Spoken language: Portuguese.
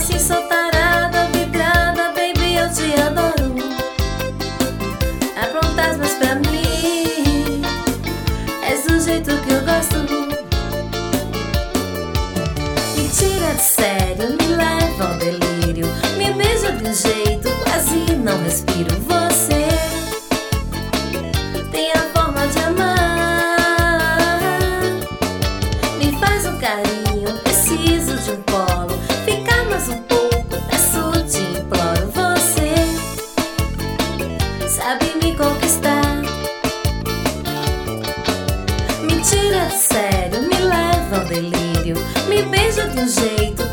Assim sou tarada, vidrada, baby, eu te adoro. Aprontas mais pra mim, és do jeito que eu gosto. Me tira de sério, me leva ao delírio, me beija de um jeito, quase não respiro. Você tem a forma de amar, me faz um carinho, preciso de um colo, ficar mais um pouco, peço, te imploro. Você sabe me conquistar, me tira de sério, me leva ao delírio, me beija de um jeito,